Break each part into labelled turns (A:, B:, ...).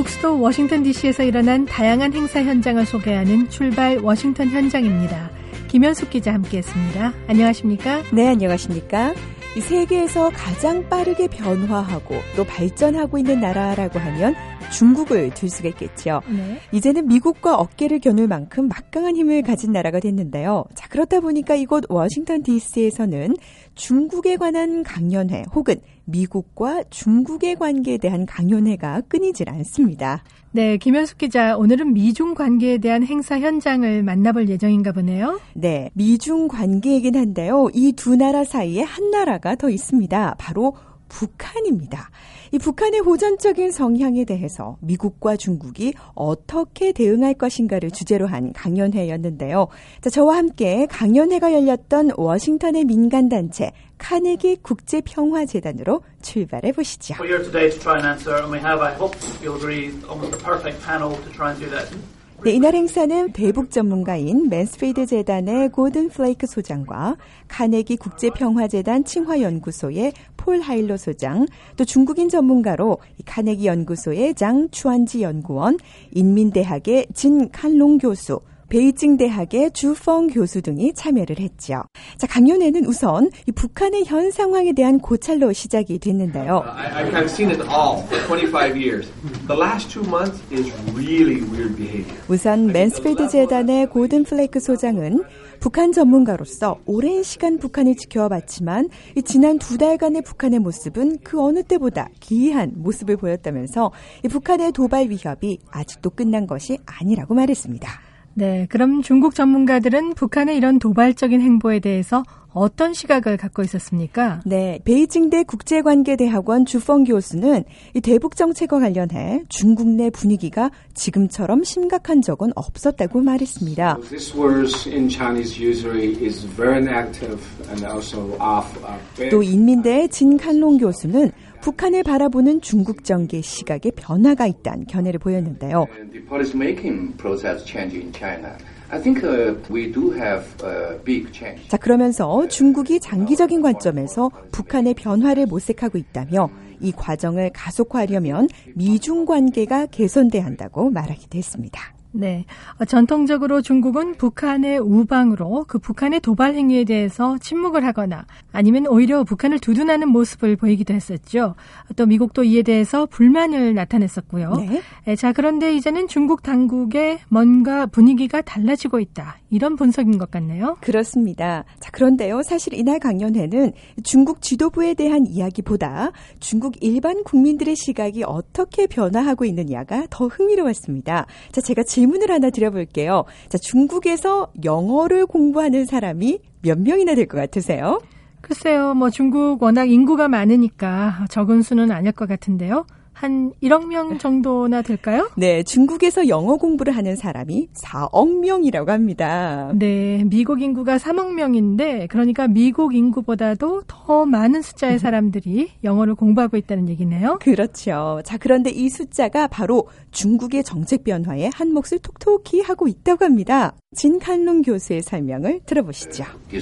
A: 미국 수도 워싱턴 DC에서 일어난 다양한 행사 현장을 소개하는 출발 워싱턴 현장입니다. 김현숙 기자 함께했습니다. 안녕하십니까?
B: 네, 안녕하십니까? 이 세계에서 가장 빠르게 변화하고 또 발전하고 있는 나라라고 하면 중국을 들 수가 있겠죠.
A: 네.
B: 이제는 미국과 어깨를 겨눌 만큼 막강한 힘을 가진 나라가 됐는데요. 자, 그렇다 보니까 이곳 워싱턴 DC에서는 중국에 관한 강연회 혹은 미국과 중국의 관계에 대한 강연회가 끊이질 않습니다.
A: 네, 김현숙 기자, 오늘은 미중 관계에 대한 행사 현장을 만나볼 예정인가 보네요.
B: 네, 미중 관계이긴 한데요. 이 두 나라 사이에 한 나라가 더 있습니다. 바로 북한입니다. 이 북한의 호전적인 성향에 대해서 미국과 중국이 어떻게 대응할 것인가를 주제로 한 강연회였는데요. 자, 저와 함께 강연회가 열렸던 워싱턴의 민간단체 카네기 국제평화재단으로 출발해 보시죠.
C: We're here today to try and answer, and we have, I hope you'll agree, almost the perfect panel to try and do that.
B: 네, 이날 행사는 대북 전문가인 맨스피드 재단의 고든 플레이크 소장과 카네기 국제평화재단 칭화연구소의 폴 하일로 소장, 또 중국인 전문가로 카네기 연구소의 장 추안지 연구원, 인민대학의 진 칸롱 교수, 베이징 대학의 주펑 교수 등이 참여를 했죠. 자, 강연회는 우선 이 북한의 현 상황에 대한 고찰로 시작이 됐는데요.
D: I've kind of seen it all for 25 years. The last 2 months is really weird behavior.
B: 우선 맨스필드 재단의 고든 플레이크 소장은 북한 전문가로서 오랜 시간 북한을 지켜봤지만 지난 2달간의 북한의 모습은 그 어느 때보다 기이한 모습을 보였다면서 이 북한의 도발 위협이 아직도 끝난 것이 아니라고 말했습니다.
A: 네, 그럼 중국 전문가들은 북한의 이런 도발적인 행보에 대해서 어떤 시각을 갖고 있었습니까?
B: 네, 베이징대 국제관계대학원 주펑 교수는 이 대북 정책과 관련해 중국 내 분위기가 지금처럼 심각한 적은 없었다고 말했습니다. 또 인민대의 진 칸롱 교수는 북한을 바라보는 중국 정계의 시각에 변화가 있다는 견해를 보였는데요. 자, 그러면서 중국이 장기적인 관점에서 북한의 변화를 모색하고 있다며 이 과정을 가속화하려면 미중 관계가 개선돼야 한다고 말하기도 했습니다.
A: 네, 전통적으로 중국은 북한의 우방으로 그 북한의 도발 행위에 대해서 침묵을 하거나 아니면 오히려 북한을 두둔하는 모습을 보이기도 했었죠. 또 미국도 이에 대해서 불만을 나타냈었고요.
B: 네.
A: 자, 그런데 이제는 중국 당국의 뭔가 분위기가 달라지고 있다. 이런 분석인 것 같네요.
B: 그렇습니다. 자, 그런데요. 사실 이날 강연회는 중국 지도부에 대한 이야기보다 중국 일반 국민들의 시각이 어떻게 변화하고 있느냐가 더 흥미로웠습니다. 자, 제가 질문을 하나 드려볼게요. 자, 중국에서 영어를 공부하는 사람이 몇 명이나 될 것 같으세요?
A: 글쎄요, 중국 워낙 인구가 많으니까 적은 수는 아닐 것 같은데요. 한 1억 명 정도나 될까요?
B: 네, 중국에서 영어 공부를 하는 사람이 4억 명이라고 합니다.
A: 네, 미국 인구가 3억 명인데 그러니까 미국 인구보다도 더 많은 숫자의 사람들이 영어를 공부하고 있다는 얘기네요.
B: 그렇죠. 자, 그런데 이 숫자가 바로 중국의 정책 변화에 한 몫을 톡톡히 하고 있다고 합니다. 진 칸롱 교수의 설명을 들어보시죠.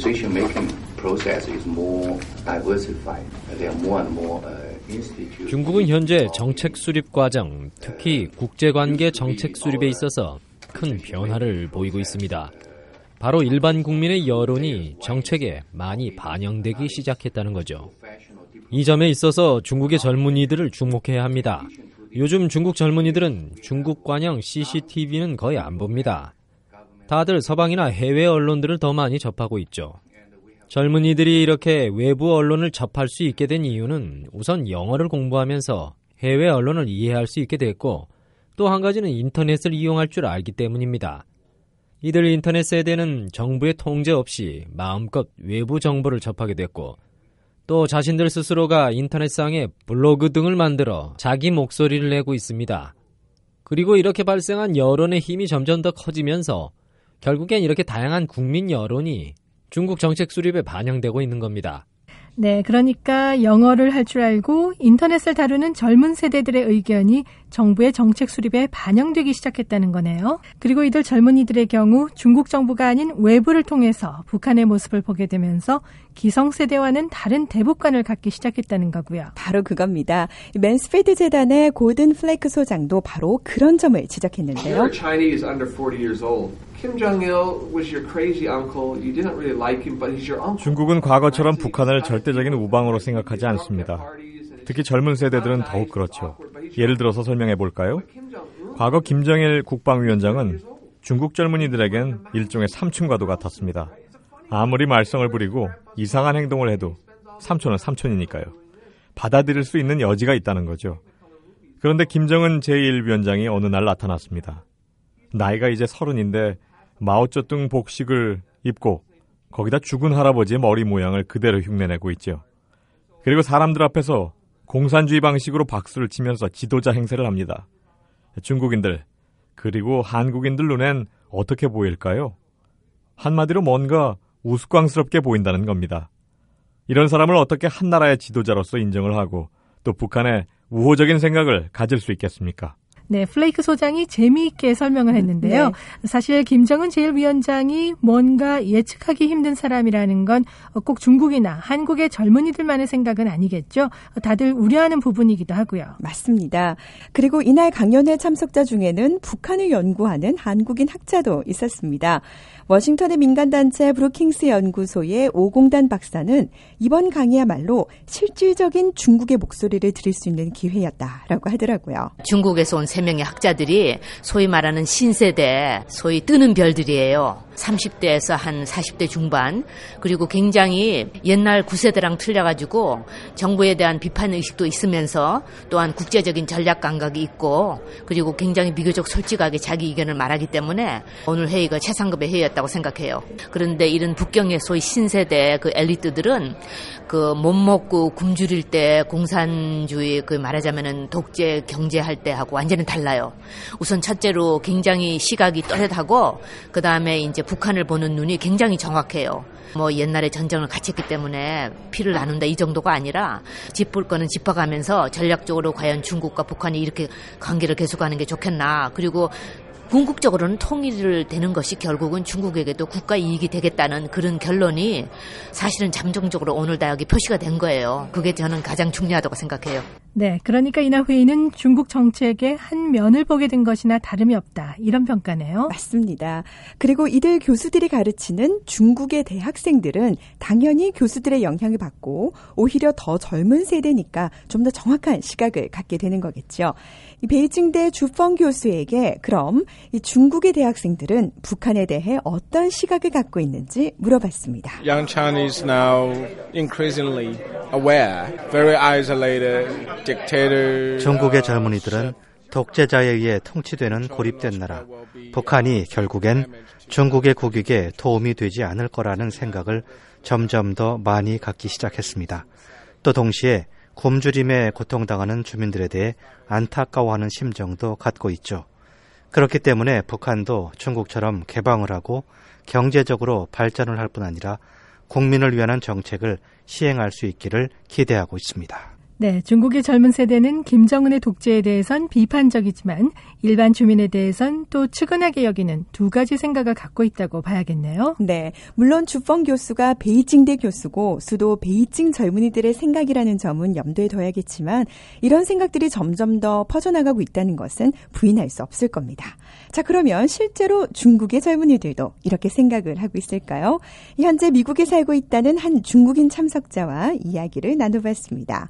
E: 중국은 현재 정책 수립 과정, 특히 국제관계 정책 수립에 있어서 큰 변화를 보이고 있습니다. 바로 일반 국민의 여론이 정책에 많이 반영되기 시작했다는 거죠. 이 점에 있어서 중국의 젊은이들을 주목해야 합니다. 요즘 중국 젊은이들은 중국 관영 CCTV는 거의 안 봅니다. 다들 서방이나 해외 언론들을 더 많이 접하고 있죠. 젊은이들이 이렇게 외부 언론을 접할 수 있게 된 이유는 우선 영어를 공부하면서 해외 언론을 이해할 수 있게 됐고 또 한 가지는 인터넷을 이용할 줄 알기 때문입니다. 이들 인터넷 세대는 정부의 통제 없이 마음껏 외부 정보를 접하게 됐고 또 자신들 스스로가 인터넷상에 블로그 등을 만들어 자기 목소리를 내고 있습니다. 그리고 이렇게 발생한 여론의 힘이 점점 더 커지면서 결국엔 이렇게 다양한 국민 여론이 중국 정책 수립에 반영되고 있는 겁니다.
A: 네, 그러니까 영어를 할 줄 알고 인터넷을 다루는 젊은 세대들의 의견이 정부의 정책 수립에 반영되기 시작했다는 거네요. 그리고 이들 젊은이들의 경우 중국 정부가 아닌 외부를 통해서 북한의 모습을 보게 되면서 기성세대와는 다른 대북관을 갖기 시작했다는 거고요.
B: 바로 그겁니다. 맨스필드 재단의 고든 플레이크 소장도 바로 그런 점을 지적했는데요.
D: You're Chinese under 40 years old. Kim Jong-il was your crazy uncle. You didn't really like him, but he's your uncle.
F: 중국은 과거처럼 북한을 절대적인 우방으로 생각하지 않습니다. 특히 젊은 세대들은 더욱 그렇죠. 예를 들어서 설명해 볼까요? 과거 김정일 국방위원장은 중국 젊은이들에겐 일종의 삼촌과도 같았습니다. 아무리 말썽을 부리고 이상한 행동을 해도 삼촌은 삼촌이니까요. 받아들일 수 있는 여지가 있다는 거죠. 그런데 김정은 제1위원장이 어느 날 나타났습니다. 나이가 이제 30인데 마오쩌둥 복식을 입고 거기다 죽은 할아버지의 머리 모양을 그대로 흉내내고 있죠. 그리고 사람들 앞에서 공산주의 방식으로 박수를 치면서 지도자 행세를 합니다. 중국인들 그리고 한국인들 눈엔 어떻게 보일까요? 한마디로 뭔가 우스꽝스럽게 보인다는 겁니다. 이런 사람을 어떻게 한 나라의 지도자로서 인정을 하고 또 북한의 우호적인 생각을 가질 수 있겠습니까?
A: 네, 플레이크 소장이 재미있게 설명을 했는데요. 네. 사실 김정은 제1위원장이 뭔가 예측하기 힘든 사람이라는 건 꼭 중국이나 한국의 젊은이들만의 생각은 아니겠죠. 다들 우려하는 부분이기도 하고요.
B: 맞습니다. 그리고 이날 강연회 참석자 중에는 북한을 연구하는 한국인 학자도 있었습니다. 워싱턴의 민간단체 브루킹스 연구소의 오공단 박사는 이번 강의야말로 실질적인 중국의 목소리를 들을 수 있는 기회였다라고 하더라고요.
G: 중국에서 온 3명의 학자들이 소위 말하는 신세대, 소위 뜨는 별들이에요. 30대에서 한 40대 중반, 그리고 굉장히 옛날 9세대랑 틀려가지고 정부에 대한 비판의식도 있으면서 또한 국제적인 전략 감각이 있고 그리고 굉장히 비교적 솔직하게 자기 의견을 말하기 때문에 오늘 회의가 최상급의 회의였다고 생각해요. 그런데 이런 북경의 소위 신세대 그 엘리트들은 그 못 먹고 굶주릴 때 공산주의 그 말하자면은 독재 경제할 때 하고 완전히 달라요. 우선 첫째로 굉장히 시각이 또렷하고 그 다음에 이제 북한을 보는 눈이 굉장히 정확해요. 뭐 옛날에 전쟁을 같이 했기 때문에 피를 나눈다 이 정도가 아니라 짚을 거는 짚어가면서 전략적으로 과연 중국과 북한이 이렇게 관계를 계속하는 게 좋겠나. 그리고 궁극적으로는 통일을 되는 것이 결국은 중국에게도 국가 이익이 되겠다는 그런 결론이 사실은 잠정적으로 오늘 다 여기 표시가 된 거예요. 그게 저는 가장 중요하다고 생각해요.
A: 네, 그러니까 이날 회의는 중국 정책의 한 면을 보게 된 것이나 다름이 없다. 이런 평가네요.
B: 맞습니다. 그리고 이들 교수들이 가르치는 중국의 대학생들은 당연히 교수들의 영향을 받고 오히려 더 젊은 세대니까 좀 더 정확한 시각을 갖게 되는 거겠죠. 이 베이징대 주펑 교수에게 그럼 이 중국의 대학생들은 북한에 대해 어떤 시각을 갖고 있는지 물어봤습니다.
H: Young Chinese now increasingly aware, very isolated.
I: 중국의 젊은이들은 독재자에 의해 통치되는 고립된 나라, 북한이 결국엔 중국의 국익에 도움이 되지 않을 거라는 생각을 점점 더 많이 갖기 시작했습니다. 또 동시에 굶주림에 고통당하는 주민들에 대해 안타까워하는 심정도 갖고 있죠. 그렇기 때문에 북한도 중국처럼 개방을 하고 경제적으로 발전을 할 뿐 아니라 국민을 위한 정책을 시행할 수 있기를 기대하고 있습니다.
A: 네, 중국의 젊은 세대는 김정은의 독재에 대해선 비판적이지만 일반 주민에 대해선 또 측은하게 여기는 두 가지 생각을 갖고 있다고 봐야겠네요.
B: 네, 물론 주펑 교수가 베이징대 교수고 수도 베이징 젊은이들의 생각이라는 점은 염두에 둬야겠지만 이런 생각들이 점점 더 퍼져나가고 있다는 것은 부인할 수 없을 겁니다. 자, 그러면 실제로 중국의 젊은이들도 이렇게 생각을 하고 있을까요? 현재 미국에 살고 있다는 한 중국인 참석자와 이야기를 나눠봤습니다.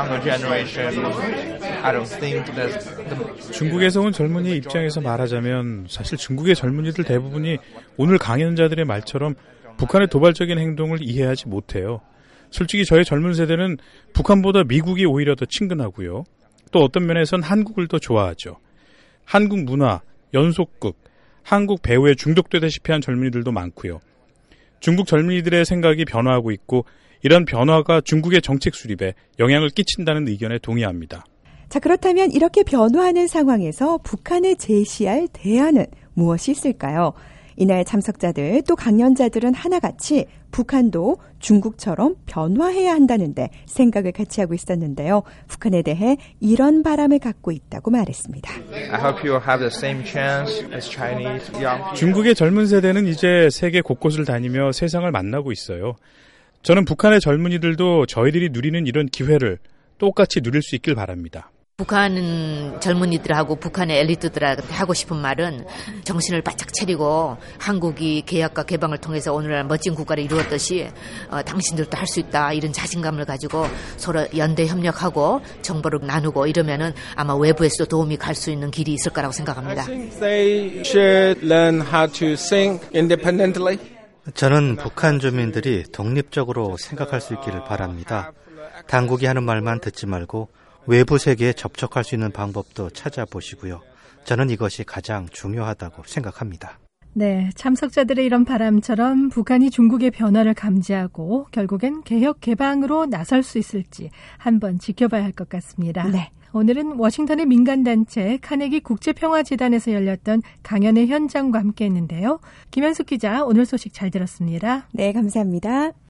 J: 중국에서 온 젊은이의 입장에서 말하자면 사실 중국의 젊은이들 대부분이 오늘 강연자들의 말처럼 북한의 도발적인 행동을 이해하지 못해요. 솔직히 저의 젊은 세대는 북한보다 미국이 오히려 더 친근하고요. 또 어떤 면에선 한국을 더 좋아하죠. 한국 문화, 연속극, 한국 배우에 중독되다시피 한 젊은이들도 많고요. 중국 젊은이들의 생각이 변화하고 있고 이런 변화가 중국의 정책 수립에 영향을 끼친다는 의견에 동의합니다.
B: 자, 그렇다면 이렇게 변화하는 상황에서 북한에 제시할 대안은 무엇이 있을까요? 이날 참석자들 또 강연자들은 하나같이 북한도 중국처럼 변화해야 한다는데 생각을 같이 하고 있었는데요. 북한에 대해 이런 바람을 갖고 있다고 말했습니다.
K: I hope you have the same chance as Chinese young people.
J: 중국의 젊은 세대는 이제 세계 곳곳을 다니며 세상을 만나고 있어요. 저는 북한의 젊은이들도 저희들이 누리는 이런 기회를 똑같이 누릴 수 있길 바랍니다.
G: 북한 젊은이들하고 북한의 엘리트들한테 하고 싶은 말은 정신을 바짝 차리고 한국이 개혁과 개방을 통해서 오늘날 멋진 국가를 이루었듯이 당신들도 할 수 있다 이런 자신감을 가지고 서로 연대 협력하고 정보를 나누고 이러면은 아마 외부에서도 도움이 갈 수 있는 길이 있을 거라고 생각합니다.
H: I think they should learn how to think independently.
I: 저는 북한 주민들이 독립적으로 생각할 수 있기를 바랍니다. 당국이 하는 말만 듣지 말고 외부 세계에 접촉할 수 있는 방법도 찾아보시고요. 저는 이것이 가장 중요하다고 생각합니다.
A: 네, 참석자들의 이런 바람처럼 북한이 중국의 변화를 감지하고 결국엔 개혁 개방으로 나설 수 있을지 한번 지켜봐야 할 것 같습니다.
B: 네.
A: 오늘은 워싱턴의 민간단체 카네기 국제평화재단에서 열렸던 강연의 현장과 함께했는데요. 김현숙 기자, 오늘 소식 잘 들었습니다.
B: 네, 감사합니다.